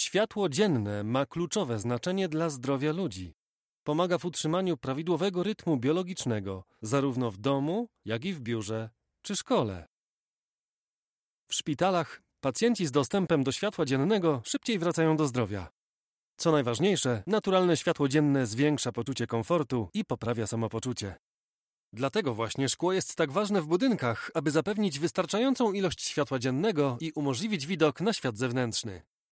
Światło dzienne ma kluczowe znaczenie dla zdrowia ludzi. Pomaga w utrzymaniu prawidłowego rytmu biologicznego, zarówno w domu, jak i w biurze czy szkole. W szpitalach pacjenci z dostępem do światła dziennego szybciej wracają do zdrowia. Co najważniejsze, naturalne światło dzienne zwiększa poczucie komfortu i poprawia samopoczucie. Dlatego właśnie szkło jest tak ważne w budynkach, aby zapewnić wystarczającą ilość światła dziennego i umożliwić widok na świat zewnętrzny.